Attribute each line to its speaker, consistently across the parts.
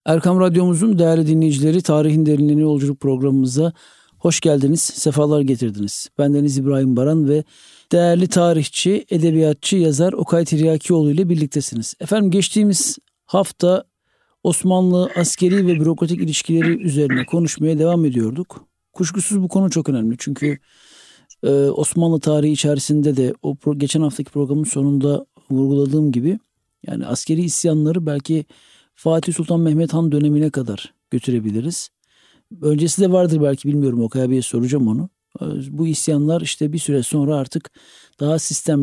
Speaker 1: Erkam Radyomuzun değerli dinleyicileri, Tarihin Derinliğine Yolculuk programımıza hoş geldiniz, sefalar getirdiniz. Bendeniz İbrahim Baran ve değerli tarihçi, edebiyatçı, yazar Okay Tiryakioğlu ile birliktesiniz. Efendim, geçtiğimiz hafta Osmanlı askeri ve bürokratik ilişkileri üzerine konuşmaya devam ediyorduk. Kuşkusuz bu konu çok önemli çünkü Osmanlı tarihi içerisinde de geçen haftaki programın sonunda vurguladığım gibi yani askeri isyanları belki Fatih Sultan Mehmet Han dönemine kadar götürebiliriz. Öncesi de vardır belki, bilmiyorum, Okay abiye soracağım onu. Bu isyanlar işte bir süre sonra artık daha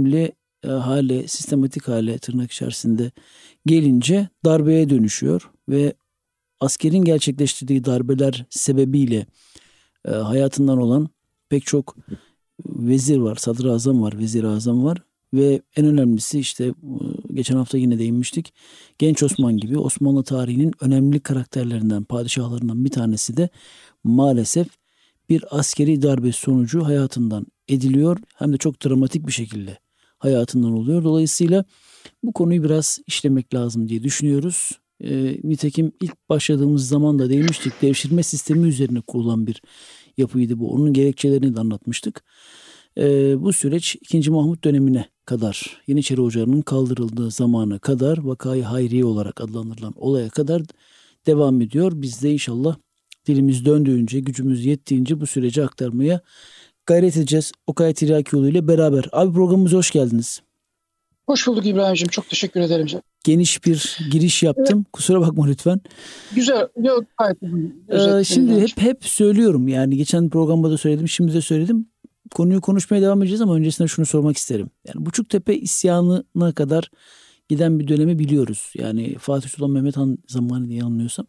Speaker 1: sistematik hale tırnak içerisinde gelince darbeye dönüşüyor ve askerin gerçekleştirdiği darbeler sebebiyle hayatından olan pek çok vezir var, sadrazam var, vezir-i-azam var. Ve en önemlisi işte geçen hafta yine değinmiştik. Genç Osman gibi Osmanlı tarihinin önemli karakterlerinden, padişahlarından bir tanesi de maalesef bir askeri darbe sonucu hayatından ediliyor. Hem de çok dramatik bir şekilde hayatından oluyor. Dolayısıyla bu konuyu biraz işlemek lazım diye düşünüyoruz. Nitekim ilk başladığımız zaman da değinmiştik. Devşirme sistemi üzerine kurulan bir yapıydı bu. Onun gerekçelerini de anlatmıştık. Bu süreç 2. Mahmut dönemine kadar, Yeniçeri Ocağı'nın kaldırıldığı zamana kadar, Vakayı Hayriye olarak adlandırılan olaya kadar devam ediyor. Biz de inşallah dilimiz döndüğünce, gücümüz yettiğince bu süreci aktarmaya gayret edeceğiz. Okay Tiryakioğlu ile beraber. Abi, programımıza hoş geldiniz.
Speaker 2: Hoş bulduk İbrahim'ciğim. Çok teşekkür ederim.
Speaker 1: Geniş bir giriş yaptım. Evet. Kusura bakma lütfen.
Speaker 2: Güzel. Yok, gayet
Speaker 1: şimdi hep söylüyorum. Yani geçen programda da söyledim, şimdi de söyledim. Konuyu konuşmaya devam edeceğiz ama öncesinde şunu sormak isterim. Yani Buçuktepe isyanına kadar giden bir dönemi biliyoruz. Yani Fatih Sultan Mehmet Han zamanı diye yanılmıyorsam.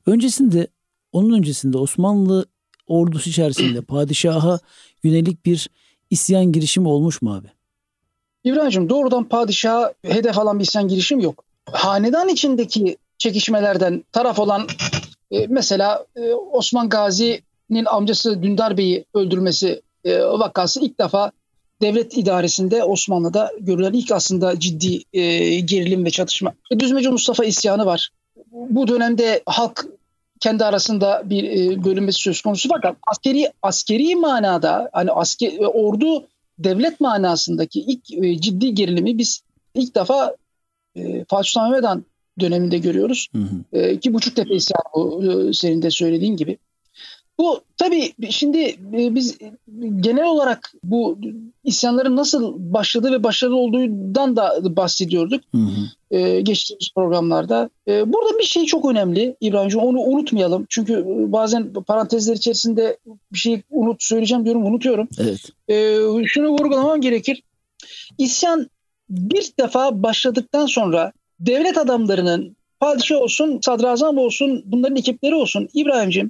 Speaker 1: Onun öncesinde Osmanlı ordusu içerisinde padişaha yönelik bir isyan girişimi olmuş mu abi?
Speaker 2: İbrahim'ciğim, doğrudan padişaha hedef alan bir isyan girişim yok. Hanedan içindeki çekişmelerden taraf olan mesela Osman Gazi'nin amcası Dündar Bey'i öldürmesi vakası ilk defa devlet idaresinde Osmanlı'da görülen ilk aslında ciddi gerilim ve çatışma. Düzmece Mustafa isyanı var. Bu dönemde halk kendi arasında bir bölünmesi söz konusu, fakat askeri manada, hani ordu devlet manasındaki ilk ciddi gerilimi biz ilk defa Fatih Sultan Mehmet Han döneminde görüyoruz. Ki Buçuktepe isyanı bu, senin de söylediğin gibi. Bu tabii şimdi biz genel olarak bu isyanların nasıl başladığı ve başarılı olduğundan da bahsediyorduk geçtiğimiz programlarda. Burada bir şey çok önemli İbrahim'ciğim, onu unutmayalım. Çünkü bazen parantezler içerisinde bir şey söyleyeceğim diyorum, unutuyorum.
Speaker 1: Evet.
Speaker 2: Şunu vurgulamam gerekir. İsyan bir defa başladıktan sonra devlet adamlarının, padişah olsun, sadrazam olsun, bunların ekipleri olsun İbrahim'ciğim,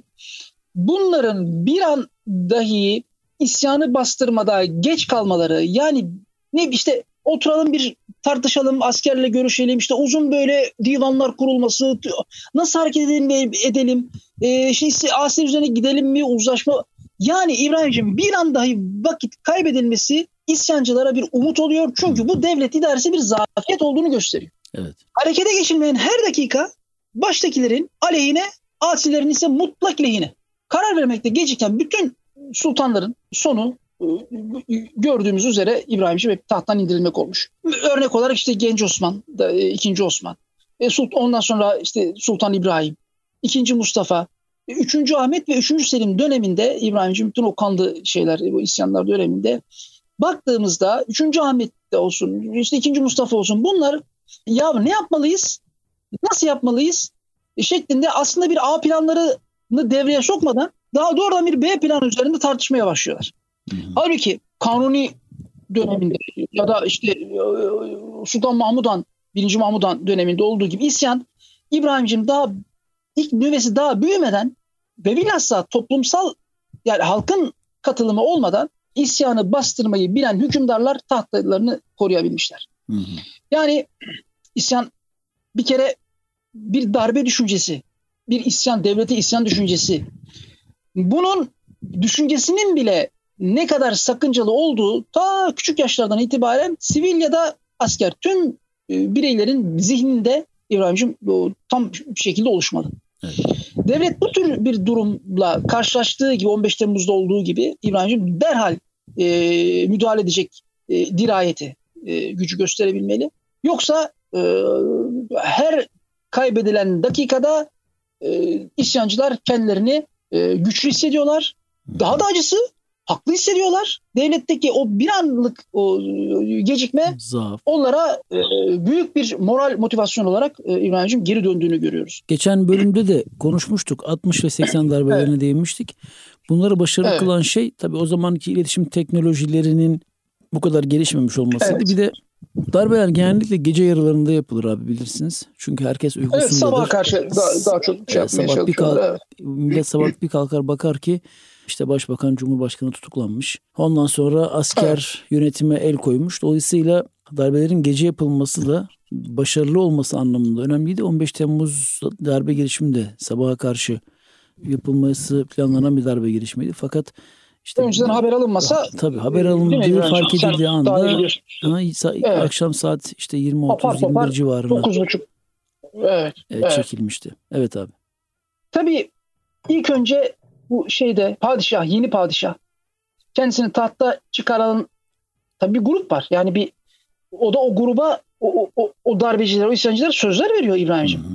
Speaker 2: bunların bir an dahi isyanı bastırmada geç kalmaları, yani ne işte oturalım bir tartışalım, askerle görüşelim, işte uzun böyle divanlar kurulması, nasıl hareket edelim, işte asker üzerine gidelim mi, uzlaşma, yani İbrahim'ciğim bir an dahi vakit kaybedilmesi isyancılara bir umut oluyor. Çünkü bu devlet idaresi bir zafiyet olduğunu gösteriyor.
Speaker 1: Evet.
Speaker 2: Harekete geçilmeyen her dakika baştakilerin aleyhine, asilerin ise mutlak lehine. Karar vermekte geciken bütün sultanların sonu gördüğümüz üzere İbrahim'ciğim hep tahttan indirilmek olmuş. Örnek olarak işte Genç Osman, 2. Osman, ondan sonra işte Sultan İbrahim, 2. Mustafa, 3. Ahmet ve 3. Selim döneminde İbrahim'ciğim bütün o kanlı şeyler, bu isyanlar döneminde baktığımızda 3. Ahmet de olsun, işte 2. Mustafa olsun, bunlar ya ne yapmalıyız, nasıl yapmalıyız şeklinde aslında bir A planlarını devreye sokmadan daha doğrudan bir B planı üzerinde tartışmaya başlıyorlar. Halbuki Kanuni döneminde ya da işte Sultan Mahmud Han, 1. Mahmud Han döneminde olduğu gibi isyan İbrahim'ciğim daha ilk nüvesi daha büyümeden ve bilhassa toplumsal, yani halkın katılımı olmadan isyanı bastırmayı bilen hükümdarlar tahtlarını koruyabilmişler. Yani isyan bir kere bir darbe düşüncesi, bir isyan, devlete isyan düşüncesi. Bunun düşüncesinin bile ne kadar sakıncalı olduğu ta küçük yaşlardan itibaren sivil ya da asker tüm bireylerin zihninde İbrahim'ciğim tam bir şekilde oluşmalı.
Speaker 1: Evet.
Speaker 2: Devlet bu tür bir durumla karşılaştığı gibi 15 Temmuz'da olduğu gibi İbrahim'ciğim derhal müdahale edecek dirayeti, gücü gösterebilmeli. Yoksa her kaybedilen dakikada isyancılar kendilerini güçlü hissediyorlar. Daha da acısı haklı hissediyorlar. Devletteki o bir anlık o gecikme
Speaker 1: zaaf
Speaker 2: onlara büyük bir moral motivasyon olarak İbrahim'ciğim geri döndüğünü görüyoruz.
Speaker 1: Geçen bölümde de konuşmuştuk. 60 ve 80 darbelerine
Speaker 2: Evet.
Speaker 1: değinmiştik. Bunları başarılı
Speaker 2: Evet.
Speaker 1: kılan şey tabii o zamanki iletişim teknolojilerinin bu kadar gelişmemiş olmasıydı.
Speaker 2: Evet.
Speaker 1: Bir de darbeler genellikle gece yarılarında yapılır abi, bilirsiniz. Çünkü herkes uykusundadır.
Speaker 2: Evet, sabaha karşı daha çok şey yapmaya
Speaker 1: Sabah
Speaker 2: çalışıyorlar. Evet.
Speaker 1: millet sabah bir kalkar bakar ki işte Başbakan, Cumhurbaşkanı tutuklanmış. Ondan sonra asker yönetime el koymuş. Dolayısıyla darbelerin gece yapılması da başarılı olması anlamında önemliydi. 15 Temmuz darbe girişimi de sabaha karşı yapılması planlanan bir darbe girişimiydi. Fakat işte
Speaker 2: Önceden haber alınmasa
Speaker 1: tabii haber alındığı fark edildiği anda
Speaker 2: evet.
Speaker 1: akşam saat işte 20-30-21 civarında
Speaker 2: 9.30. Evet.
Speaker 1: çekilmişti. Evet abi.
Speaker 2: Tabii ilk önce bu padişah, yeni padişah kendisini tahta çıkaran tabii bir grup var. Yani o da o gruba o darbeciler, o isyancılara sözler veriyor İbrahim'ciğim.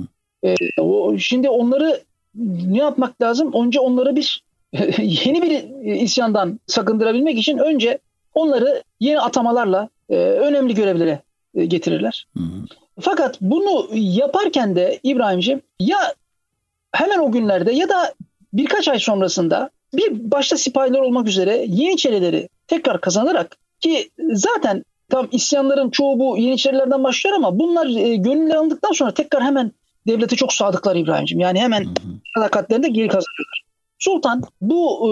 Speaker 2: Şimdi onları ne yapmak lazım? Önce onları yeni bir isyandan sakındırabilmek için önce onları yeni atamalarla önemli görevlere getirirler. Fakat bunu yaparken de İbrahim'ciğim ya hemen o günlerde ya da birkaç ay sonrasında bir başta sipahiler olmak üzere Yeniçerileri tekrar kazanarak, ki zaten tam isyanların çoğu bu Yeniçerilerden başlıyor ama bunlar gönüllü alındıktan sonra tekrar hemen devlete çok sadıklar İbrahim'ciğim. Yani hemen sadakatlerini de geri kazanıyorlar. Sultan bu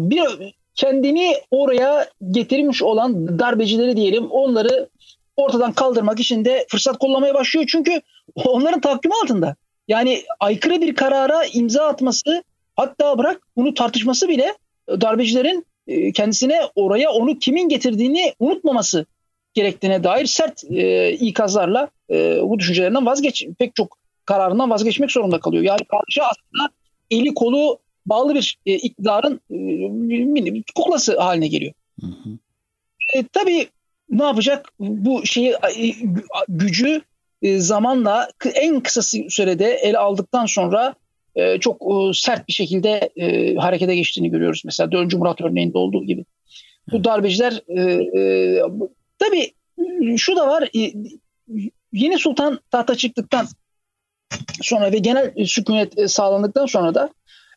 Speaker 2: kendini oraya getirmiş olan darbecileri diyelim, onları ortadan kaldırmak için de fırsat kollamaya başlıyor. Çünkü onların tahakkümü altında. Yani aykırı bir karara imza atması, hatta bırak bunu tartışması bile darbecilerin kendisine oraya onu kimin getirdiğini unutmaması gerektiğine dair sert ikazlarla bu düşüncelerinden pek çok kararından vazgeçmek zorunda kalıyor. Yani padişah aslında eli kolu bağlı bir iktidarın kuklası haline geliyor. Tabii ne yapacak? Bu gücü zamanla en kısa sürede ele aldıktan sonra çok sert bir şekilde harekete geçtiğini görüyoruz. Mesela 4. Murat örneğinde olduğu gibi. Bu darbeciler tabii şu da var, yeni sultan tahta çıktıktan sonra ve genel sükunet sağlandıktan sonra da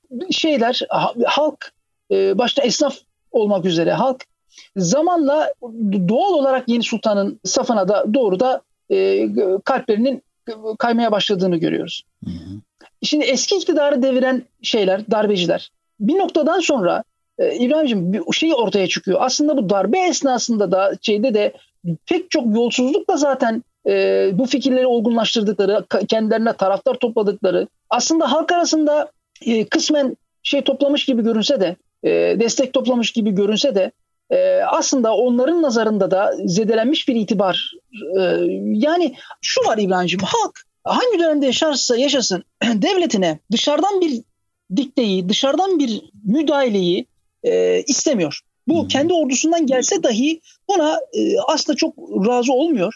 Speaker 2: halk, başta esnaf olmak üzere halk zamanla doğal olarak yeni sultanın safına da doğru da kalplerinin kaymaya başladığını görüyoruz. Şimdi eski iktidarı deviren darbeciler bir noktadan sonra İbrahim'ciğim bir şey ortaya çıkıyor. Aslında bu darbe esnasında da pek çok yolsuzlukla zaten bu fikirleri olgunlaştırdıkları, kendilerine taraftar topladıkları, aslında halk arasında kısmen toplamış gibi görünse de, destek toplamış gibi görünse de aslında onların nazarında da zedelenmiş bir itibar. Yani şu var İbrahim'ciğim, halk hangi dönemde yaşarsa yaşasın devletine dışarıdan bir dikteyi, dışarıdan bir müdahaleyi istemiyor. Bu kendi ordusundan gelse dahi buna aslında çok razı olmuyor.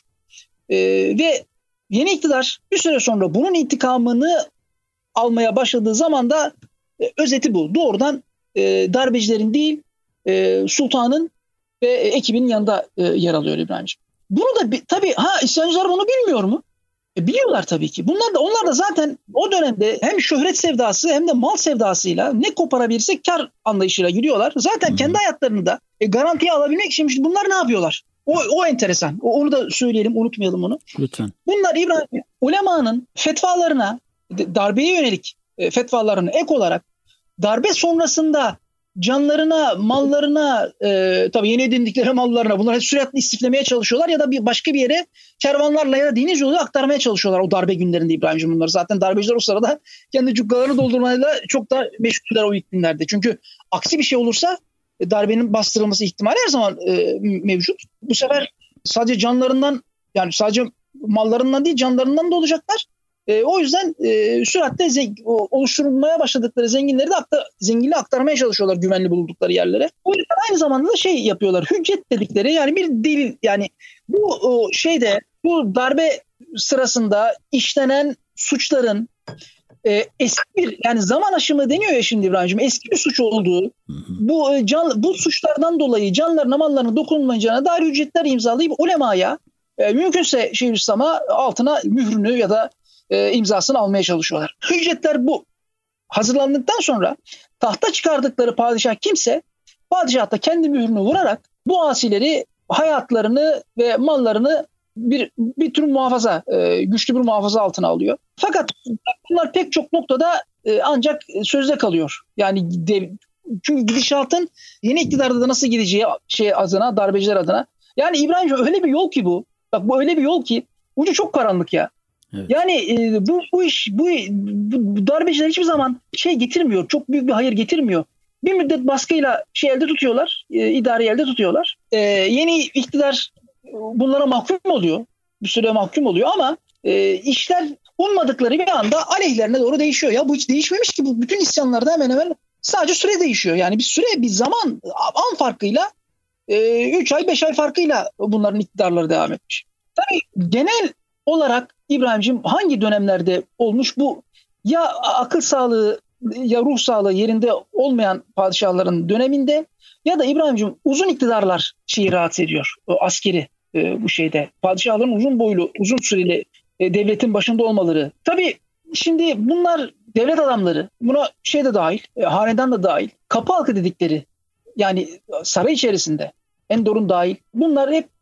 Speaker 2: Ve yeni iktidar bir süre sonra bunun intikamını almaya başladığı zaman da özeti bu. Doğrudan darbecilerin değil, sultanın ve ekibinin yanında yer alıyor İbrahim'ciğim. Bunu da tabii isyancılar bunu bilmiyor mu? Biliyorlar tabii ki. Onlar da zaten o dönemde hem şöhret sevdası hem de mal sevdasıyla ne koparabilirse kar anlayışıyla gidiyorlar. Zaten kendi hayatlarını da garantiye alabilmek için bunlar ne yapıyorlar? O enteresan. Onu da söyleyelim, unutmayalım onu.
Speaker 1: Lütfen.
Speaker 2: Bunlar İbrahim ulemanın fetvalarına, darbeye yönelik fetvalarına ek olarak darbe sonrasında canlarına, mallarına, tabii yeni edindikleri mallarına bunları sürekli istiflemeye çalışıyorlar ya da başka bir yere kervanlarla ya da deniz yoluyla aktarmaya çalışıyorlar o darbe günlerinde İbrahim'ciğim bunları. Zaten darbeciler o sırada kendi cukkalarını doldurmayla çok da meşguller o ilk günlerde. Çünkü aksi bir şey olursa darbenin bastırılması ihtimali her zaman mevcut. Bu sefer sadece canlarından, yani sadece mallarından değil canlarından da olacaklar. O yüzden süratle oluşturulmaya başladıkları zenginleri de zenginliği aktarmaya çalışıyorlar güvenli buldukları yerlere. O yüzden aynı zamanda da şey yapıyorlar. Hüccet dedikleri, yani bir delil, yani bu darbe sırasında işlenen suçların eski bir, yani zaman aşımı deniyor ya şimdi İbrahim'ciğim, eski bir suç olduğu, bu suçlardan dolayı canlarına mallarına dokunulmayacağına dair hüccetler imzalayıp ulemaya mümkünse Şeyhülislam'a altına mührünü ya da imzasını almaya çalışıyorlar. Hüccetler bu hazırlandıktan sonra tahta çıkardıkları padişah kimse, padişah da kendi mührünü vurarak bu asileri, hayatlarını ve mallarını bir tür muhafaza, güçlü bir muhafaza altına alıyor. Fakat bunlar pek çok noktada ancak sözde kalıyor. Yani çünkü gidişatın yeni iktidarda da nasıl gideceği adına, darbeciler adına. Yani İbrahimciğim öyle bir yol ki bu. Bak, bu öyle bir yol ki ucu çok karanlık ya. Evet. Yani bu darbeciler hiçbir zaman getirmiyor. Çok büyük bir hayır getirmiyor. Bir müddet baskıyla elde tutuyorlar, idareyi elde tutuyorlar. Yeni iktidar bunlara mahkum oluyor. Bir süre mahkum oluyor ama işler ummadıkları bir anda aleyhlerine doğru değişiyor. Ya bu hiç değişmemiş ki, bu bütün isyanlarda hemen hemen sadece süre değişiyor. Yani bir zaman an farkıyla 3 ay 5 ay farkıyla bunların iktidarları devam etmiş. Tabii genel olarak İbrahim'ciğim hangi dönemlerde olmuş bu, ya akıl sağlığı ya ruh sağlığı yerinde olmayan padişahların döneminde, ya da İbrahim'ciğim uzun iktidarlar rahatsız ediyor askeri bu padişahların uzun boylu, uzun süreli devletin başında olmaları. Tabii şimdi bunlar devlet adamları, buna de dahil, hanedan da dahil, kapı halkı dedikleri, yani saray içerisinde Endor'un dahil, bunlar hep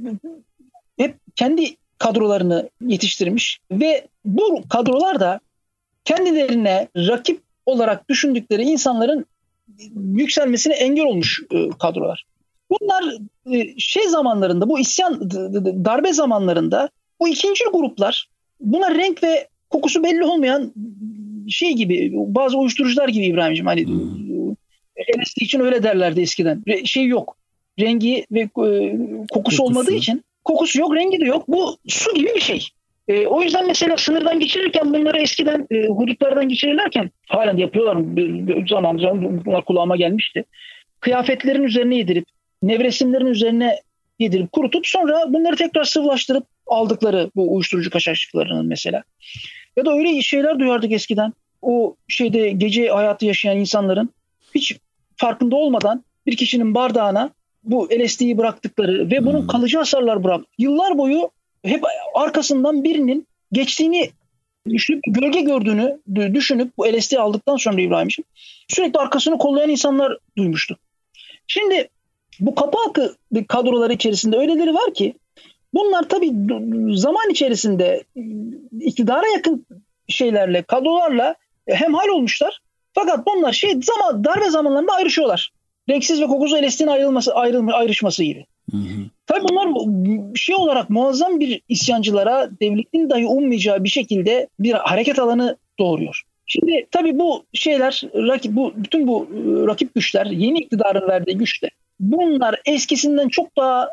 Speaker 2: kendi kadrolarını yetiştirmiş ve bu kadrolar da kendilerine rakip olarak düşündükleri insanların yükselmesine engel olmuş kadrolar. Bunlar zamanlarında, bu isyan, darbe zamanlarında bu ikinci gruplar, buna renk ve kokusu belli olmayan gibi, bazı uyuşturucular gibi İbrahim'ciğim, hani LSD için öyle derlerdi eskiden. Yok. Rengi ve kokusu olmadığı için, kokusu yok, rengi de yok. Bu su gibi bir şey. O yüzden mesela sınırdan geçirirken, bunları eskiden hudutlardan geçirirlerken, halen yapıyorlar bir zaman bunlar kulağıma gelmişti. Kıyafetlerin üzerine yedirip, nevresimlerin üzerine yedirip kurutup sonra bunları tekrar sıvılaştırıp aldıkları bu uyuşturucu kaçakçılarının mesela. Ya da öyle şeyler duyardık eskiden. O gece hayatı yaşayan insanların hiç farkında olmadan bir kişinin bardağına bu LSD'yi bıraktıkları ve bunun kalıcı hasarlar bıraktı. Yıllar boyu hep arkasından birinin geçtiğini düşünüp, gölge gördüğünü düşünüp bu LSD aldıktan sonra İbrahim'ciğim sürekli arkasını kollayan insanlar duymuştu. Şimdi bu kapı halkı kadroları içerisinde öyleleri var ki bunlar tabii zaman içerisinde iktidara yakın kadrolarla hemhal olmuşlar. Fakat bunlar darbe zamanlarında ayrışıyorlar. Renksiz ve kokusuz LSD'nin ayrışması gibi. Tabii bunlar olarak muazzam bir isyancılara devletin dahi ummayacağı bir şekilde bir hareket alanı doğuruyor. Şimdi tabii bu bütün bu rakip güçler, yeni iktidarın verdiği güçler, bunlar eskisinden çok daha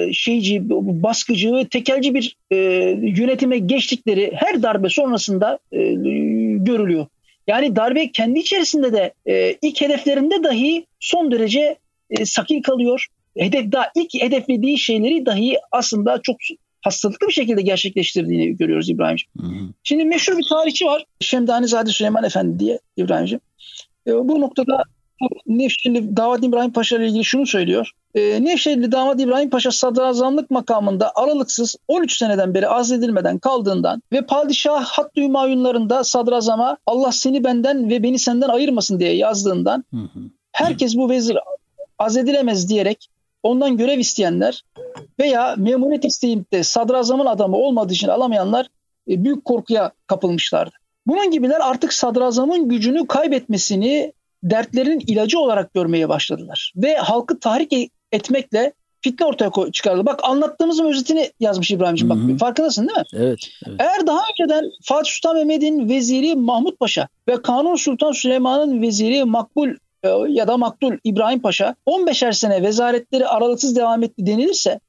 Speaker 2: baskıcı ve tekelci bir yönetime geçtikleri her darbe sonrasında görülüyor. Yani darbe kendi içerisinde de ilk hedeflerinde dahi son derece sakil kalıyor. İlk hedeflediği şeyleri dahi aslında çok hastalıklı bir şekilde gerçekleştirdiğini görüyoruz İbrahim'ciğim. Şimdi meşhur bir tarihçi var, Şemdanizade Süleyman Efendi diye İbrahim'ciğim. Bu noktada Nevşehirli Damat İbrahim Paşa ile ilgili şunu söylüyor. Nevşehirli Damat İbrahim Paşa sadrazamlık makamında aralıksız 13 seneden beri azledilmeden kaldığından ve padişah Hattı Hümayunlarında sadrazama Allah seni benden ve beni senden ayırmasın diye yazdığından herkes bu vezir azledilemez diyerek ondan görev isteyenler veya memuriyet isteyip de sadrazamın adamı olmadığı için alamayanlar büyük korkuya kapılmışlardı. Bunun gibiler artık sadrazamın gücünü kaybetmesini dertlerin ilacı olarak görmeye başladılar. Ve halkı tahrik etmekle fitne ortaya çıkardı. Bak, anlattığımızın özetini yazmış İbrahim'ciğim. Bak, farkındasın değil mi?
Speaker 1: Evet.
Speaker 2: Eğer daha önceden Fatih Sultan Mehmet'in veziri Mahmut Paşa ve Kanuni Sultan Süleyman'ın veziri Makbul ya da Maktul İbrahim Paşa 15'er sene vezaretleri aralıksız devam etti denilirse,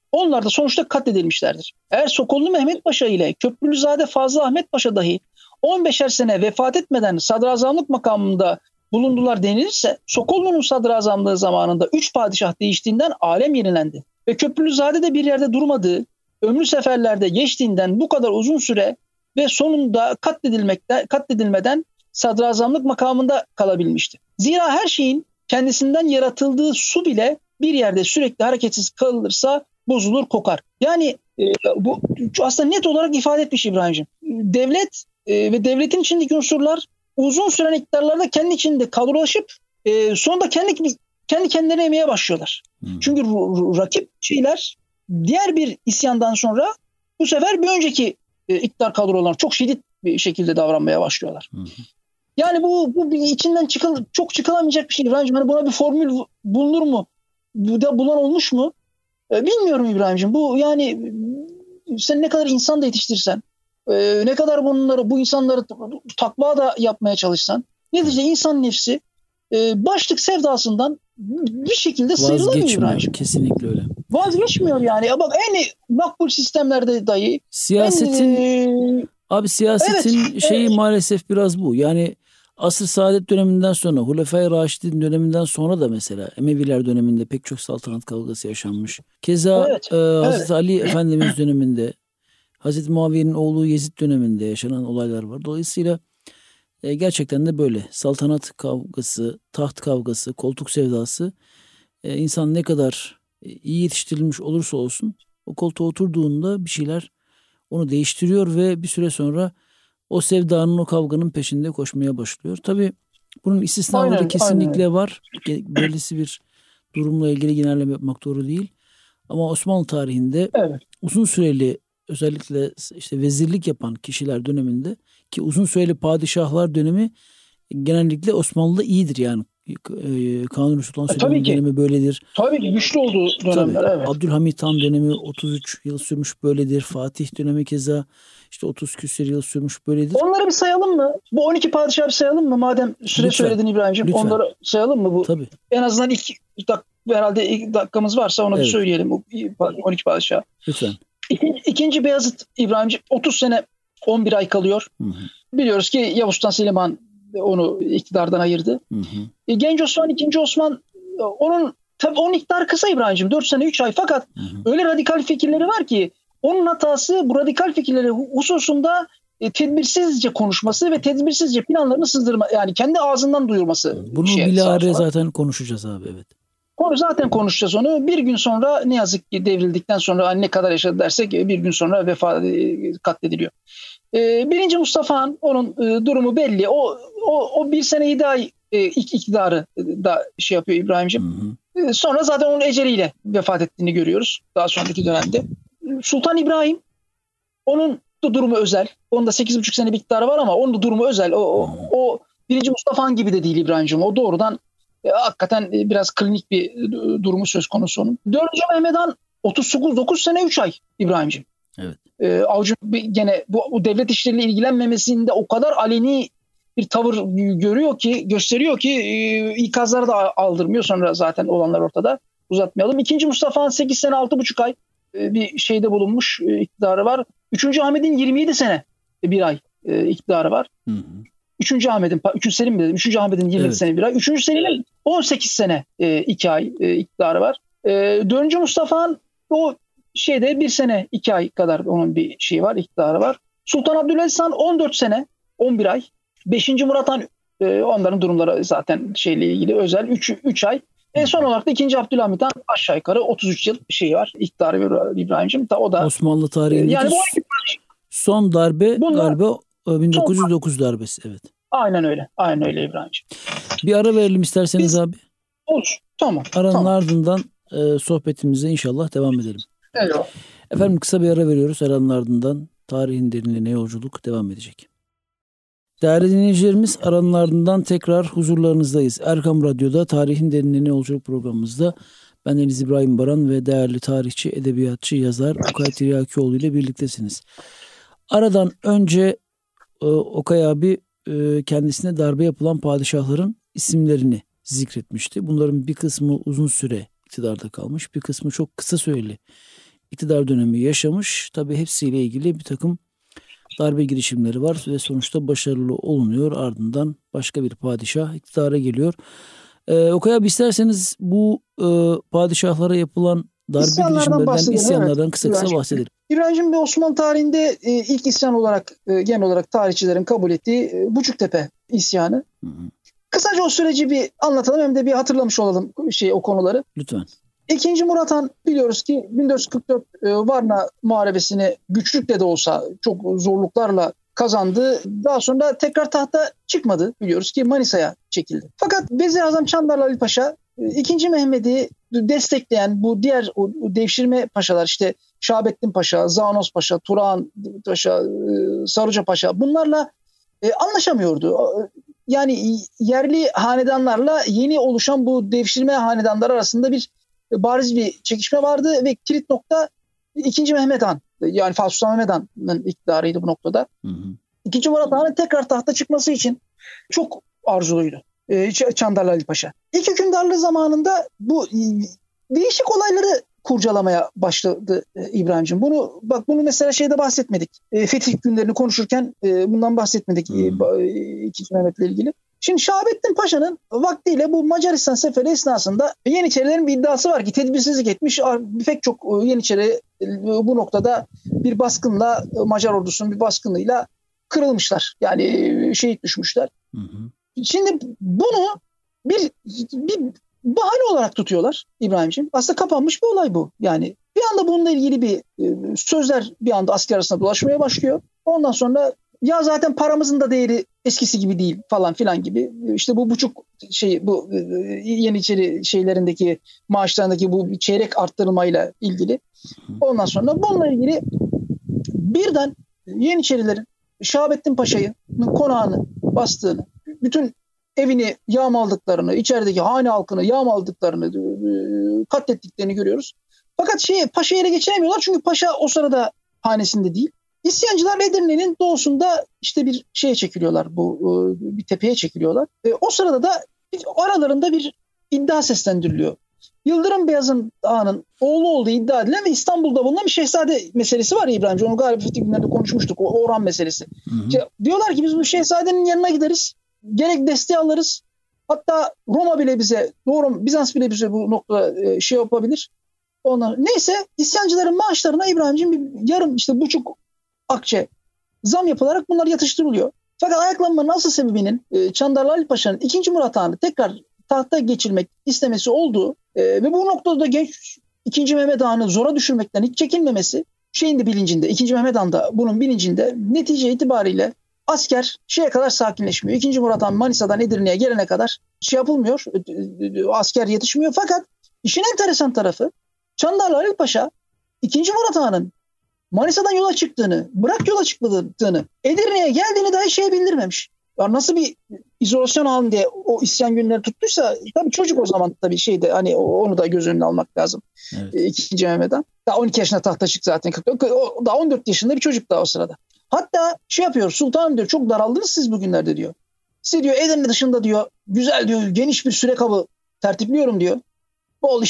Speaker 2: onlar da sonuçta katledilmişlerdir. Eğer Sokollu Mehmet Paşa ile Köprülüzade Fazıl Ahmet Paşa dahi 15'er sene vefat etmeden sadrazamlık makamında bulundular denilirse, Sokollu'nun sadrazamlığı zamanında 3 padişah değiştiğinden alem yenilendi. Ve Köprülüzade de bir yerde durmadığı, ömrü seferlerde geçtiğinden bu kadar uzun süre ve sonunda katledilmeden sadrazamlık makamında kalabilmişti. Zira her şeyin kendisinden yaratıldığı su bile bir yerde sürekli hareketsiz kalırsa bozulur, kokar. Yani bu aslında net olarak ifade etmiş İbrahimciğim. Devlet ve devletin içindeki unsurlar uzun süren iktidarlarda kendi içinde kadrolaşıp sonunda kendi kendilerine yemeye başlıyorlar. Çünkü rakip şeyler diğer bir isyandan sonra bu sefer bir önceki iktidar kadrolarına çok şiddet bir şekilde davranmaya başlıyorlar. Yani bu içinden çok çıkılamayacak bir şey İbrahimciğim. Hani buna bir formül bulunur mu? Bu da bulan olmuş mu? Bilmiyorum İbrahimciğim. Bu yani sen ne kadar insan da yetiştirsen, ne kadar bu insanları takva da yapmaya çalışsan, neticede insan nefsi başlık sevdasından bir şekilde sıyrılamıyor İbrahimciğim.
Speaker 1: Kesinlikle öyle.
Speaker 2: Vazgeçmiyor yani. Ya bak en makbul sistemlerde dahi
Speaker 1: siyasetin
Speaker 2: evet,
Speaker 1: şeyi maalesef biraz bu. Yani Asr-ı Saadet döneminden sonra, Hulefai Raşidin döneminden sonra da mesela Emeviler döneminde pek çok saltanat kavgası yaşanmış. Keza Hazreti Ali Efendimiz döneminde, Hazreti Muaviye'nin oğlu Yezid döneminde yaşanan olaylar var. Dolayısıyla gerçekten de böyle saltanat kavgası, taht kavgası, koltuk sevdası insan ne kadar iyi yetiştirilmiş olursa olsun o koltuğa oturduğunda bir şeyler onu değiştiriyor ve bir süre sonra o sevdanın, o kavganın peşinde koşmaya başlıyor. Tabii bunun istisnaları kesinlikle var. Böylesi bir durumla ilgili genelleme yapmak doğru değil. Ama Osmanlı tarihinde uzun süreli özellikle işte vezirlik yapan kişiler döneminde ki uzun süreli padişahlar dönemi genellikle Osmanlı'da iyidir yani. Kanuni Sultan Süleyman dönemi böyledir.
Speaker 2: Tabii ki güçlü olduğu dönemler. Evet.
Speaker 1: Abdülhamit Han dönemi 33 yıl sürmüş böyledir. Fatih dönemi keza işte 30 küsur yıl sürmüş böyledir.
Speaker 2: Onları bir sayalım mı? Bu 12 padişahı bir sayalım mı? Madem süre söyledin İbrahimciğim. Lütfen. Onları sayalım mı?
Speaker 1: Tabii.
Speaker 2: En azından herhalde ilk dakikamız varsa onu bir söyleyelim. 12 padişahı.
Speaker 1: Lütfen.
Speaker 2: İkinci Beyazıt İbrahimciğim 30 sene 11 ay kalıyor. Biliyoruz ki Yavuz Sultan Süleyman onu iktidardan ayırdı. Genç Osman, 2. Osman onun iktidarı kısa İbrahimciğim. 4 sene 3 ay fakat öyle radikal fikirleri var ki onun hatası bu radikal fikirleri hususunda tedbirsizce konuşması ve tedbirsizce planlarını sızdırma, yani kendi ağzından duyurması.
Speaker 1: Bunu bilahare zaten konuşacağız abi, evet.
Speaker 2: Zaten konuşacağız onu. Bir gün sonra ne yazık ki devrildikten sonra ne kadar yaşadı dersek bir gün sonra katlediliyor. 1. Mustafa Han, onun durumu belli. O 1 sene 7 ay iktidarı da yapıyor İbrahimciğim. Sonra zaten onun eceliyle vefat ettiğini görüyoruz daha sonraki dönemde. Sultan İbrahim, onun da durumu özel. Onun da 8,5 sene bir iktidarı var ama onun da durumu özel. O 1. Mustafa Han gibi de değil İbrahimciğim. O doğrudan hakikaten biraz klinik bir durumu söz konusu onun. 4. Mehmet Han 39 sene 3 ay İbrahimciğim.
Speaker 1: Evet.
Speaker 2: Avcı gene bu devlet işleriyle ilgilenmemesinde o kadar aleni bir tavır gösteriyor ki ikazları da aldırmıyor. Sonra zaten olanlar ortada. Uzatmayalım. 2. Mustafa Han 8 sene 6,5 ay bir şeyde bulunmuş, iktidarı var. 3. Ahmet'in 27 sene 1 ay iktidarı var. 3. Ahmet'in 3. Selim mi dedim? 3. Ahmet'in 27 sene 1 ay. 3. Selim'in 18 sene 2 ay iktidarı var. 4. Mustafa Han o 1 sene 2 ay kadar onun bir şeyi var, iktidarı var. Sultan Abdülaziz Han 14 sene 11 ay. 5. Murat Han onların durumları zaten şeyle ilgili özel 3 ay. Son olarak da 2. Abdülhamit Han aşağı yukarı 33 yıl var. İktidarı var İbrahimciğim. O da
Speaker 1: Osmanlı tarihindeki yani son darbe galiba 1909 darbesi, evet.
Speaker 2: Aynen öyle. Aynen öyle İbrahimciğim.
Speaker 1: Bir ara verelim isterseniz abi.
Speaker 2: Olur. Tamam.
Speaker 1: Aranın ardından sohbetimize inşallah devam edelim.
Speaker 2: Evet.
Speaker 1: Efendim kısa bir ara veriyoruz. Aranın ardından tarihin derinliğine yolculuk devam edecek. Değerli dinleyicilerimiz, aranın ardından tekrar huzurlarınızdayız. Erkam Radyo'da Tarihin Derinliğine Yolculuk programımızda ben Deniz İbrahim Baran ve değerli tarihçi, edebiyatçı, yazar Okay Tiryakioğlu ile birliktesiniz. Aradan önce Okay abi kendisine darbe yapılan padişahların isimlerini zikretmişti. Bunların bir kısmı uzun süre iktidarda kalmış, bir kısmı çok kısa süreli iktidar dönemi yaşamış. Tabii hepsiyle ilgili bir takım darbe girişimleri var ve sonuçta başarılı olunuyor. Ardından başka bir padişah iktidara geliyor. Okay abi, isterseniz bu padişahlara yapılan darbe girişimlerinden, isyanlardan
Speaker 2: evet,
Speaker 1: kısa bahsedelim.
Speaker 2: İbrahim'cim, Osmanlı tarihinde ilk isyan olarak genel olarak tarihçilerin kabul ettiği Buçuktepe isyanı. Hı. Kısaca o süreci bir anlatalım, hem de bir hatırlamış olalım o konuları.
Speaker 1: Lütfen.
Speaker 2: 2. Murat Han biliyoruz ki 1444 Varna Muharebesi'ni güçlükle de olsa çok zorluklarla kazandı. Daha sonra tekrar tahta çıkmadı. Biliyoruz ki Manisa'ya çekildi. Fakat Vezir-i Çandarlı Ali Paşa 2. Mehmet'i destekleyen bu diğer o devşirme paşalar, işte Şahabettin Paşa, Zanos Paşa, Turan Paşa, Saruca Paşa, bunlarla anlaşamıyordu. Yani yerli hanedanlarla yeni oluşan bu devşirme hanedanlar arasında bir bariz bir çekişme vardı ve kilit nokta 2. Mehmet Han, yani Fatih Sultan Mehmet Han'ın iktidarıydı bu noktada. Hı hı. 2. Murat Han'ın tekrar tahta çıkması için çok arzuluydu Çandarlı Ali Paşa. İlk hükümdarlığı zamanında bu değişik olayları kurcalamaya başladı İbrahim'ciğim. Bunu mesela şeyde bahsetmedik. Fetih günlerini konuşurken bundan bahsetmedik 2. Mehmet'le ilgili. Şimdi Şahabettin Paşa'nın vaktiyle bu Macaristan seferi esnasında Yeniçerilerin bir iddiası var ki tedbirsizlik etmiş. Pek çok Yeniçeri bu noktada bir baskınla, Macar ordusunun bir baskınıyla kırılmışlar. Yani şehit düşmüşler. Hı hı. Şimdi bunu bir bahane olarak tutuyorlar İbrahim'ciğim. Aslında kapanmış bir olay bu. Yani bir anda bununla ilgili bir sözler bir anda asker arasında dolaşmaya başlıyor. Ondan sonra ya zaten paramızın da değeri eskisi gibi değil falan filan gibi. İşte bu Yeniçeri şeylerindeki maaşlarındaki bu çeyrek arttırılmayla ilgili. Ondan sonra bununla ilgili birden Yeniçerilerin Şahabettin Paşa'nın konağını bastığını, bütün evini yağmaladıklarını, içerideki hane halkını yağmaladıklarını, katlettiklerini görüyoruz. Fakat Paşa'yı ele geçiremiyorlar çünkü Paşa o sırada hanesinde değil. İsyancılar Edirne'nin doğusunda işte bir şeye çekiliyorlar, bir tepeye çekiliyorlar. O sırada da aralarında bir iddia seslendiriliyor. Yıldırım Beyazıt Ağa'nın oğlu olduğu iddia edilen ve İstanbul'da bulunan bir şehzade meselesi var ya İbrahim'ciğim. Onu galiba Fetih günlerinde konuşmuştuk. O Orhan meselesi. Hı hı. Diyorlar ki biz bu şehzadenin yanına gideriz. Gerek desteği alırız. Hatta Roma bile bize, Bizans bile bize bu noktada yapabilir. Neyse, isyancıların maaşlarına İbrahim'ciğim bir yarım, buçuk akçe zam yapılarak bunlar yatıştırılıyor. Fakat ayaklanmanın asıl sebebinin Çandarlı Ali Paşa'nın 2. Murat Han'ı tekrar tahta geçirmek istemesi olduğu ve bu noktada da genç 2. Mehmet Han'ı zora düşürmekten hiç çekinmemesi bilincinde. 2. Mehmet Han da bunun bilincinde. Netice itibariyle asker kadar sakinleşmiyor. 2. Murat Han Manisa'dan Edirne'ye gelene kadar yapılmıyor. Asker yetişmiyor. Fakat işin enteresan tarafı Çandarlı Ali Paşa 2. Murat Han'ın Manisa'dan yola çıktığını, Edirne'ye geldiğini dahi bildirmemiş. Yani nasıl bir izolasyon halinde o isyan günleri tuttuysa, tabii çocuk o zaman, tabii onu da göz önüne almak lazım. Evet. 2. Mehmet Han. Daha 12 yaşında tahta çıktı zaten. Daha 14 yaşında bir çocuk daha o sırada. Hatta yapıyor, sultanım diyor, çok daraldınız siz bugünlerde diyor. Size diyor Edirne dışında diyor güzel diyor geniş bir süre kabı tertipliyorum diyor. Bol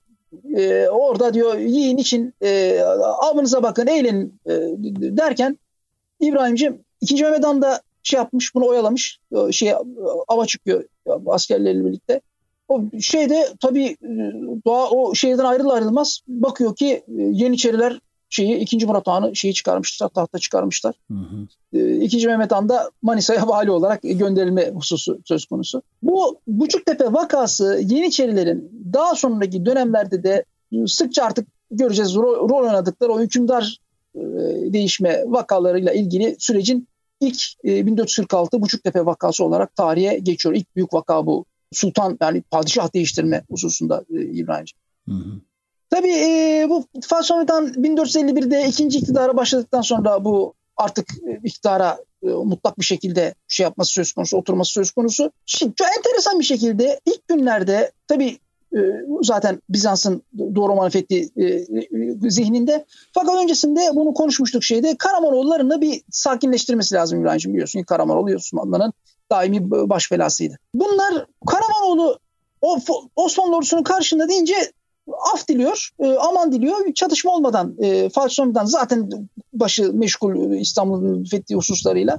Speaker 2: orada diyor yiyin için avınıza bakın eğlenin derken İbrahim'ciğim 2. Mehmet Han da yapmış, bunu oyalamış, ava çıkıyor askerleriyle birlikte. O tabii o şehirden ayrılmaz bakıyor ki Yeniçeriler 2. Murat Han'ı çıkarmışlar, tahta çıkarmışlar. Hı hı. 2. Mehmet Han da Manisa'ya vali olarak gönderilme hususu söz konusu. Bu Buçuktepe vakası Yeniçerilerin daha sonraki dönemlerde de sıkça artık göreceğiz rol oynadıkları o hükümdar değişme vakalarıyla ilgili sürecin ilk 1446 Buçuktepe vakası olarak tarihe geçiyor. İlk büyük vaka bu. Sultan, yani padişah değiştirme hususunda İbrahim'ciğim. Hı hı. Tabii bu Fatih Sultan Mehmet Han 1451'de ikinci iktidara başladıktan sonra bu artık iktidara mutlak bir şekilde yapması söz konusu, oturması söz konusu. Şimdi çok enteresan bir şekilde ilk günlerde tabii zaten Bizans'ın Doğu Roma fethi zihninde. Fakat öncesinde bunu konuşmuştuk Karamanoğullarını bir sakinleştirmesi lazım İbrahim'ciğim, biliyorsun ki Karamanoğlu Osmanlı'nın daimi baş belasıydı. Bunlar Karamanoğlu Osmanlı ordusunun karşısında deyince af diliyor, aman diliyor. Çatışma olmadan Fatih Sultan Mehmet'ten zaten başı meşgul İstanbul'un fethi hususlarıyla.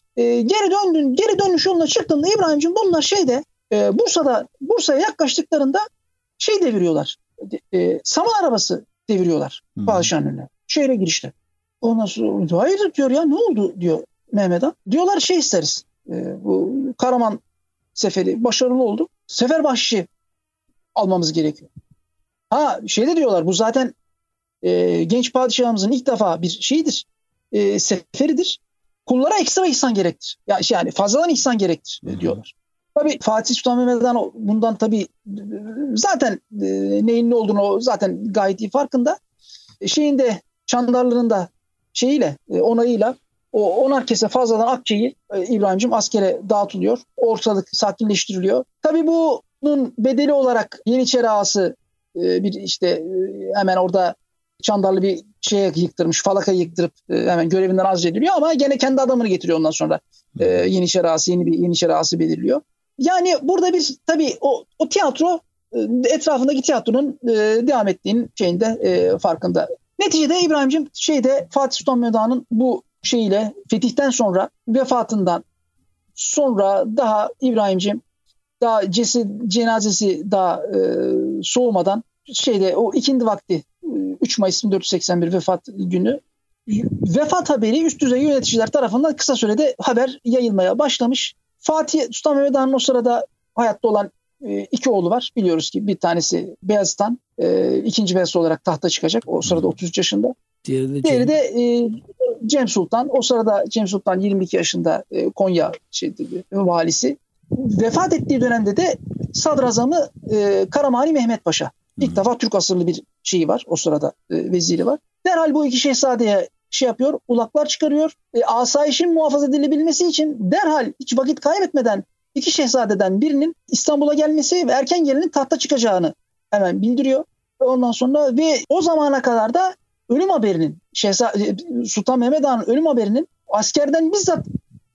Speaker 2: Geri dönüş yoluna çıktığında İbrahim'cim bunlar Bursa'ya yaklaştıklarında deviriyorlar. Saman arabası deviriyorlar padişahın önüne. Şehre girişte. Ondan sonra hayır diyor ya, ne oldu diyor Mehmet Han. Diyorlar isteriz. Bu Karaman seferi başarılı oldu. Sefer bahşişi almamız gerekiyor. Diyorlar, bu zaten genç padişahımızın ilk defa bir seferidir. Kullara ekstra ihsan gerektir. Yani fazladan ihsan gerektir diyorlar. Tabii Fatih Sultan Mehmet Han bundan tabii zaten neyin ne olduğunu zaten gayet iyi farkında. Çandarlı'nın da onayıyla o 10'ar kese fazladan akçeyi İbrahim'cim askere dağıtılıyor. Ortalık sakinleştiriliyor. Tabii bunun bedeli olarak Yeniçeri ağası hemen orada Çandarlı bir yıktırmış, falakayı yıktırıp hemen görevinden azlediliyor ama gene kendi adamını getiriyor ondan sonra. Yeniçeri ağası, yeni bir Yeniçeri ağası belirliyor. Yani burada bir tabii o tiyatro etrafındaki tiyatronun devam ettiğinin farkında. Neticede İbrahim'cim Fatih Sultan Mehmet Han'ın bu fetihten sonra, vefatından sonra daha İbrahim'cim daha cenazesi daha soğumadan o ikindi vakti 3 Mayıs 1481 vefat günü, vefat haberi üst düzey yöneticiler tarafından kısa sürede haber yayılmaya başlamış. Fatih Sultan Mehmet Han'ın o sırada hayatta olan 2 oğlu var. Biliyoruz ki bir tanesi Beyazıt Han, 2. Beyazıt olarak tahta çıkacak. O sırada 33 yaşında. Diğeri de Cem Sultan. O sırada Cem Sultan 22 yaşında Konya valisi. Vefat ettiği dönemde de sadrazamı Karamani Mehmet Paşa. İlk defa Türk asırlı bir var. O sırada veziri var. Derhal bu 2 şehzadeye yapıyor, ulaklar çıkarıyor. Asayişin muhafaza edilebilmesi için derhal hiç vakit kaybetmeden 2 şehzadeden birinin İstanbul'a gelmesi ve erken gelinin tahta çıkacağını hemen bildiriyor. Ondan sonra ve o zamana kadar da ölüm haberinin, Sultan Mehmet Han'ın ölüm haberinin askerden bizzat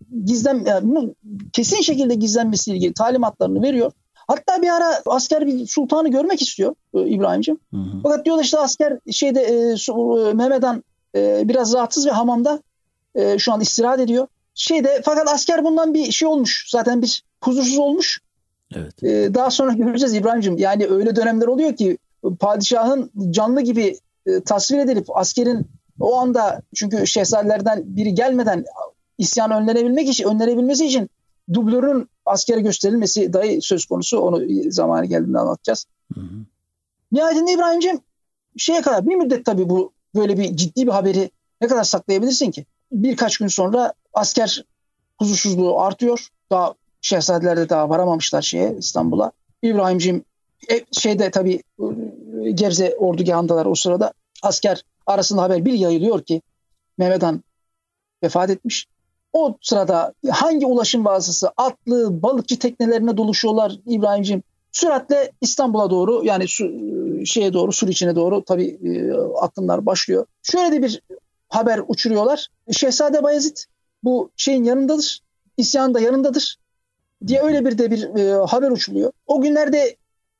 Speaker 2: kesin şekilde gizlenmesiyle ilgili talimatlarını veriyor. Hatta bir ara asker bir sultanı görmek istiyor İbrahim'cim. Fakat diyorlar asker Mehmet Han biraz rahatsız ve hamamda şu an istirahat ediyor. Fakat asker bundan bir olmuş. Zaten bir huzursuz olmuş.
Speaker 1: Evet.
Speaker 2: Daha sonra göreceğiz İbrahim'cim. Yani öyle dönemler oluyor ki padişahın canlı gibi tasvir edilip askerin o anda, çünkü şehzadelerden biri gelmeden isyanı önlenebilmesi için dublörün askere gösterilmesi dahi söz konusu. Onu zamanı geldiğinde anlatacağız. Nihayetinde İbrahim'cim kadar bir müddet tabii bu böyle bir ciddi bir haberi ne kadar saklayabilirsin ki? Birkaç gün sonra asker huzursuzluğu artıyor. Daha şehzadeler de daha varamamışlar İstanbul'a. İbrahim'cim tabii Gebze ordugahındalar o sırada. Asker arasında haber bir yayılıyor ki Mehmet Han vefat etmiş. O sırada hangi ulaşım vasıtası, atlı, balıkçı teknelerine doluşuyorlar İbrahim'cim. Süratle İstanbul'a doğru, yani Sur içine doğru tabii akınlar başlıyor. Şöyle de bir haber uçuruyorlar. Şehzade Bayezid bu yanındadır, isyanın da yanındadır diye öyle bir haber uçuluyor. O günlerde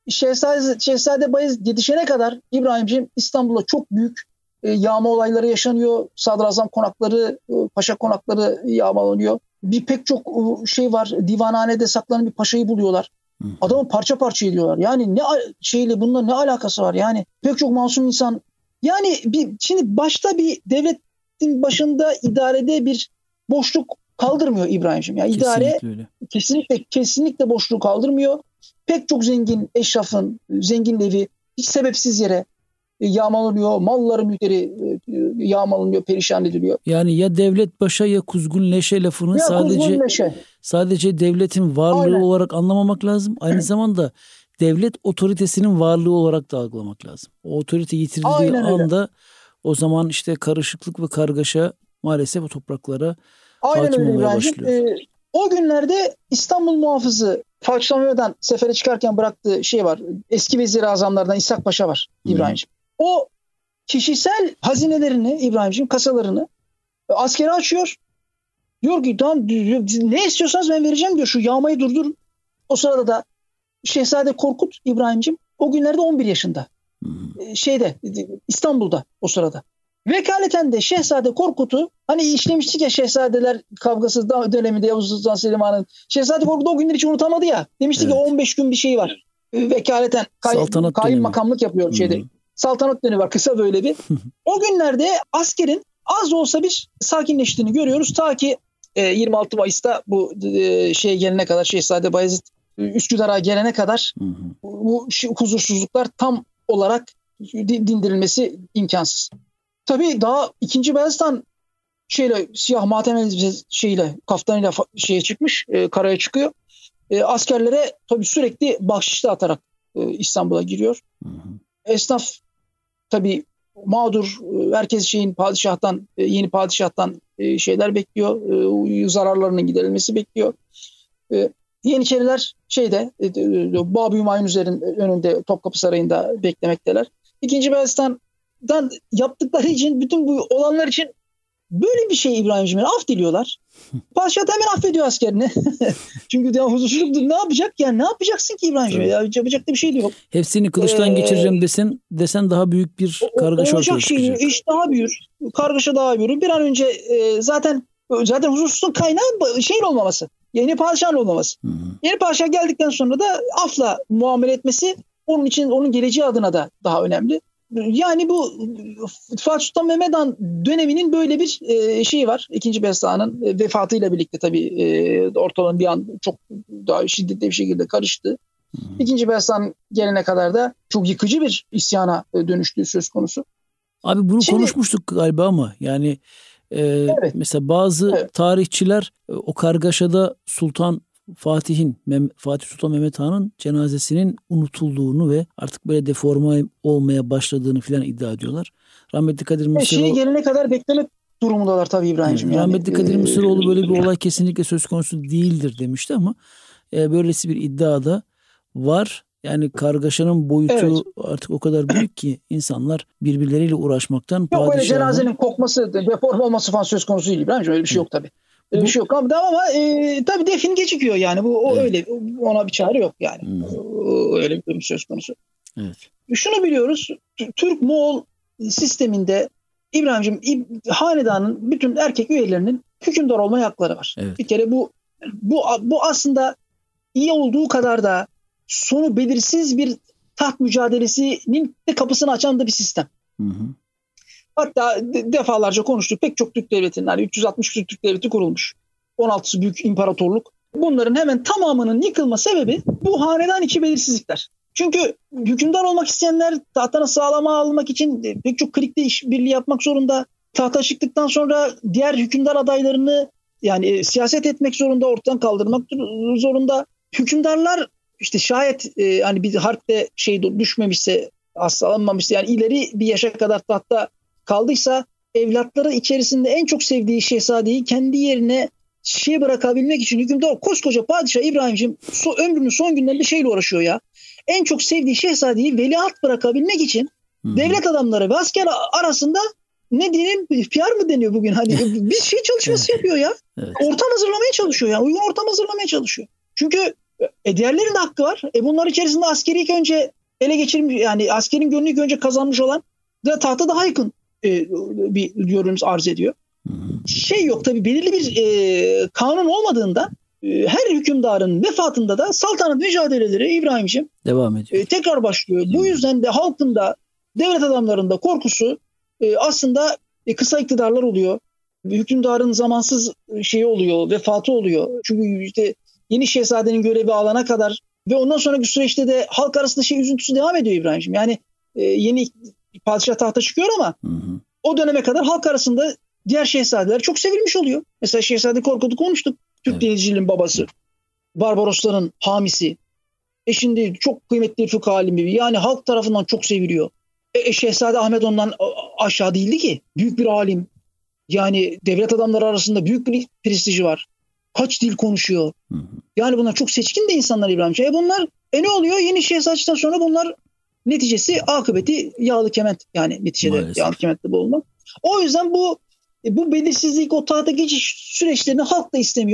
Speaker 2: Şehzade Bayezid yetişene kadar İbrahim'ciğim İstanbul'da çok büyük yağma olayları yaşanıyor. Sadrazam konakları, paşa konakları yağmalanıyor. Pek çok var. Divanhanede saklanan bir paşayı buluyorlar. Adamı parça parça ediyorlar. Yani bununla ne alakası var? Yani pek çok masum insan. Yani şimdi başta bir devletin başında idarede bir boşluk kaldırmıyor İbrahim'ciğim. Yani idare kesinlikle boşluğu kaldırmıyor. Pek çok zengin eşrafın, zengin evi hiç sebepsiz yere yağmalanıyor. Malları mülkleri yağmalanıyor, perişan ediliyor.
Speaker 1: Yani ya devlet başa ya kuzgun leşe lafını sadece devletin varlığı olarak anlamamak lazım. Aynı zamanda devlet otoritesinin varlığı olarak da algılamak lazım. O otorite yitirildiği anda o zaman karışıklık ve kargaşa maalesef o topraklara hakim olmaya başlıyor.
Speaker 2: O günlerde İstanbul muhafızı Fatih Sultan Mehmet Han sefere çıkarken bıraktığı var. Eski vezir-i azamlardan İshak Paşa var İbrahim'ciğim. O kişisel hazinelerini İbrahim'ciğim, kasalarını askere açıyor. Diyor ki ne istiyorsanız ben vereceğim diyor. Şu yağmayı durdurun. O sırada da Şehzade Korkut İbrahim'ciğim o günlerde 11 yaşında. İstanbul'da o sırada. Vekaleten de Şehzade Korkut'u hani işlemiştik ya Şehzadeler kavgası döneminde Yavuz Sultan Selim'in Şehzade Korkut o günler hiç unutamadı ya. Demiştik ki 15 gün bir şey var. Vekaleten kaymakamlık yapıyor şeyde. Saltanat dönemi var kısa böyle bir. O günlerde askerin az da olsa bir sakinleştiğini görüyoruz. Ta ki 26 Mayıs'ta bu gelene kadar Şehzade Bayezid Üsküdar'a gelene kadar bu huzursuzluklar tam olarak dindirilmesi imkansız. Tabii daha 2. Beyazıt'tan siyah matem kaftanıyla çıkmış, karaya çıkıyor. Askerlere tabii sürekli bahşiş atarak İstanbul'a giriyor. Esnaf tabii mağdur, herkes yeni padişahtan şeyler bekliyor, zararlarının giderilmesi bekliyor. Yeniçeriler Babı Hümayun önünde Topkapı Sarayı'nda beklemekteler. 2. Beyazıt'tan yaptıkları için bütün bu olanlar için böyle bir şey İbrahim'ciğim af diliyorlar. Padişah hemen affediyor askerini. Çünkü huzursuzluk ne yapacak yani ne yapacaksın ki İbrahim'ciğim? Ya, yapacak da bir şey de yok.
Speaker 1: Hepsini kılıçtan geçireceğim desen daha büyük bir kargaşa ortaya çıkacak.
Speaker 2: İş daha büyür. Kargaşa daha büyür. Bir an önce zaten huzursuzluğun kaynağı olmaması. Yeni padişahın olmaması. Yeni padişah geldikten sonra da afla muamele etmesi onun geleceği adına da daha önemli. Yani bu Fatih Sultan Mehmet Han döneminin böyle bir şeyi var. 2. Beyazıt'ın vefatıyla birlikte tabii ortalığın bir an çok daha şiddetli bir şekilde karıştı. 2. Beyazıt'ın gelene kadar da çok yıkıcı bir isyana dönüştüğü söz konusu.
Speaker 1: Abi bunu konuşmuştuk galiba ama yani evet. Mesela bazı tarihçiler o kargaşada Fatih Sultan Mehmet Han'ın cenazesinin unutulduğunu ve artık böyle deforme olmaya başladığını filan iddia ediyorlar. Rahmetli Kadir Mısıroğlu
Speaker 2: gelene kadar beklemek durumundalar tabii İbrahim'ciğim.
Speaker 1: Rahmetli Kadir Mısıroğlu böyle bir olay kesinlikle söz konusu değildir demişti ama böylesi bir iddia da var. Yani kargaşanın boyutu artık o kadar büyük ki insanlar birbirleriyle uğraşmaktan
Speaker 2: Yok öyle cenazenin kokması, deforme olması falan söz konusu değil İbrahim'ciğim. Öyle bir şey yok tabii. Öyle bir şey yok ama tabii defin gecikiyor yani. Bu öyle ona bir çare yok yani. Öyle bir söz konusu.
Speaker 1: Evet.
Speaker 2: Şunu biliyoruz. Türk-Moğol sisteminde İbrahim'ciğim hanedanın bütün erkek üyelerinin hükümdar olma hakları var.
Speaker 1: Evet.
Speaker 2: Bir kere bu aslında iyi olduğu kadar da sonu belirsiz bir taht mücadelesinin de kapısını açan da bir sistem. Hatta defalarca konuştuk. Pek çok Türk devletinin, yani 360 Türk devleti kurulmuş. 16'sı büyük imparatorluk. Bunların hemen tamamının yıkılma sebebi bu hanedan içi belirsizlikler. Çünkü hükümdar olmak isteyenler tahtını sağlama almak için pek çok klikle işbirliği yapmak zorunda. Tahta çıktıktan sonra diğer hükümdar adaylarını yani siyaset etmek zorunda, ortadan kaldırmak zorunda. Hükümdarlar işte şayet hani bir harpte düşmemişse, hastalanmamışsa yani ileri bir yaşa kadar tahta kaldıysa evlatları içerisinde en çok sevdiği şehzadeyi kendi yerine bırakabilmek için hükümdar koskoca padişah İbrahim'ciğim ömrünün son günlerinde uğraşıyor ya. En çok sevdiği şehzadeyi veliaht bırakabilmek için devlet adamları ve asker arasında ne diyelim PR mı deniyor bugün hani bir çalışması yapıyor ya.
Speaker 1: Evet.
Speaker 2: Ortam hazırlamaya çalışıyor ya. Uygun ortam hazırlamaya çalışıyor. Çünkü diğerlerinin de hakkı var. Bunlar içerisinde askeri ilk önce ele geçirmiş yani askerin gönlünü ilk önce kazanmış olan da tahta daha yakın bir yorumumuz arz ediyor. Yok tabii belirli bir kanun olmadığında her hükümdarın vefatında da saltanat mücadeleleri İbrahim'ciğim
Speaker 1: devam ediyor.
Speaker 2: Tekrar başlıyor. Bu yüzden de halkın da devlet adamlarında korkusu aslında kısa iktidarlar oluyor. Hükümdarın zamansız oluyor, vefatı oluyor. Çünkü işte yeni şehzadenin görevi alana kadar ve ondan sonraki süreçte de halk arasında üzüntüsü devam ediyor İbrahim'ciğim. Yani yeni padişah tahta çıkıyor ama o döneme kadar halk arasında diğer şehzadeler çok sevilmiş oluyor. Mesela Şehzade Korkut'u konuştuk. Türk denizciliğinin babası. Barbarosların hamisi. Şimdi çok kıymetli bir fıkıh alimi. Yani halk tarafından çok seviliyor. Şehzade Ahmet ondan aşağı değildi ki. Büyük bir alim. Yani devlet adamları arasında büyük bir prestiji var. Kaç dil konuşuyor. Yani bunlar çok seçkin de insanlar İbrahim'ciğim. Bunlar ne oluyor? Yeni şehzadeden sonra bunlar neticesi akıbeti yağlı kement. Yani neticede maalesef yağlı kementte boğulmak. O yüzden bu belirsizlik, o tahta geçiş süreçlerini halk da istemiyor.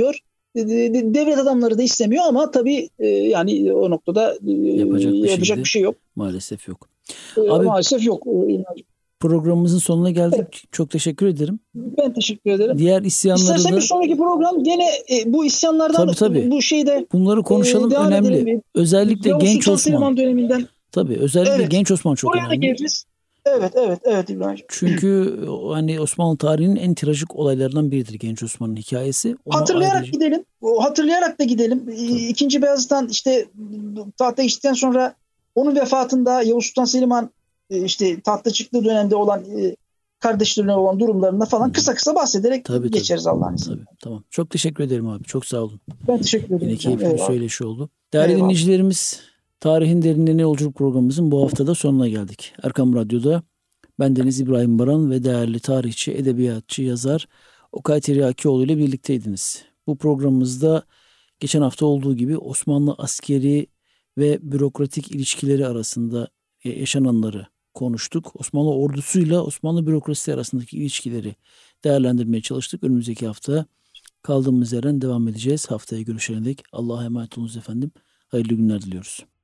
Speaker 2: devlet adamları da istemiyor ama tabii yani o noktada yapacak bir şey yok.
Speaker 1: Maalesef yok. Abi,
Speaker 2: maalesef yok.
Speaker 1: Programımızın sonuna geldik. Evet. Çok teşekkür ederim.
Speaker 2: Ben teşekkür ederim.
Speaker 1: Diğer isyanları
Speaker 2: İstersen
Speaker 1: da...
Speaker 2: bir sonraki program gene bu isyanlardan
Speaker 1: tabii.
Speaker 2: Bu şeyde
Speaker 1: bunları konuşalım, önemli. Özellikle
Speaker 2: Yavuz
Speaker 1: Genç
Speaker 2: Sultan
Speaker 1: Osman
Speaker 2: Süleyman döneminden.
Speaker 1: Tabii özellikle Genç Osman çok
Speaker 2: oraya
Speaker 1: önemli.
Speaker 2: Geleceğiz. Evet İbrahim.
Speaker 1: Çünkü hani Osmanlı tarihinin en trajik olaylarından biridir Genç Osman'ın hikayesi.
Speaker 2: Hatırlayarak da gidelim. Tabii. İkinci Beyazıt'tan işte tahta geçtikten sonra onun vefatında Yavuz Sultan Selimhan işte tahta çıktığı dönemde olan kardeşlerine olan durumlarında falan kısa bahsederek geçeriz Allah'ın izniyle.
Speaker 1: Tamam. Çok teşekkür ederim abi. Çok sağ olun.
Speaker 2: Ben teşekkür ederim.
Speaker 1: Yine keyifli bir söyleşi oldu. Değerli dinleyicilerimiz, Tarihin Derinliğine Yolculuk programımızın bu haftada sonuna geldik. Erkam Radyo'da bendeniz İbrahim Baran ve değerli tarihçi, edebiyatçı, yazar Okay Tiryakioğlu ile birlikteydiniz. Bu programımızda geçen hafta olduğu gibi Osmanlı askeri ve bürokratik ilişkileri arasında yaşananları konuştuk. Osmanlı ordusuyla Osmanlı bürokrasisi arasındaki ilişkileri değerlendirmeye çalıştık. Önümüzdeki hafta kaldığımız yerden devam edeceğiz. Haftaya görüşene dek Allah'a emanet olunuz efendim. Hayırlı günler diliyoruz.